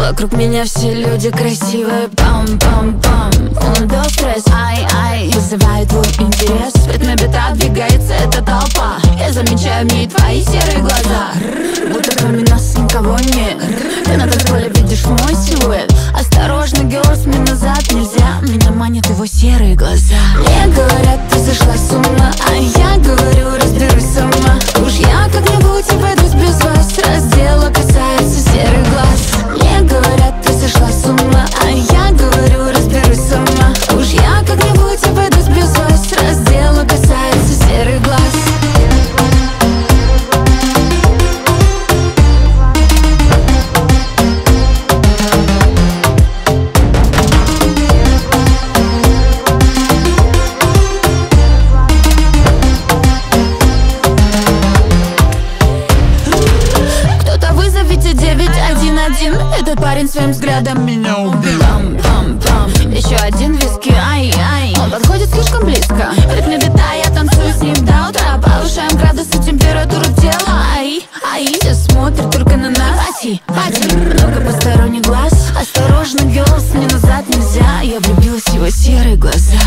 Вокруг меня все люди красивые. Пам-пам-пам, он стресс, ай-ай, вызывает твой интерес. В ритме бита двигается эта толпа. Я замечаю в ней твои серые глаза. Будто кроме нас никого нет. Ты на танцполе видишь мой силуэт. Осторожно, girls, мне назад нельзя. Меня манят его серые глаза. Мне говорят, ты сошла с ума, а я говорю, разберусь сама. Уж я как-нибудь обойдусь без вас. Раз дело касается серых глаз. Мне говорят, ты сошла с ума, а я говорю, разберусь сама. Уж я как-нибудь обойдусь без вас. Раз дело касается серых глаз. Этот парень своим взглядом меня убил. Пам-пам-пам, еще один виски, ай-ай. Он подходит слишком близко. В ритме бита я танцую с ним до утра. Повышаем градусы, температуру тела. Ай-ай, все смотрят только на нас. Пати, много посторонних глаз. Осторожно, girls, мне назад нельзя. Я влюбилась в его серые глаза.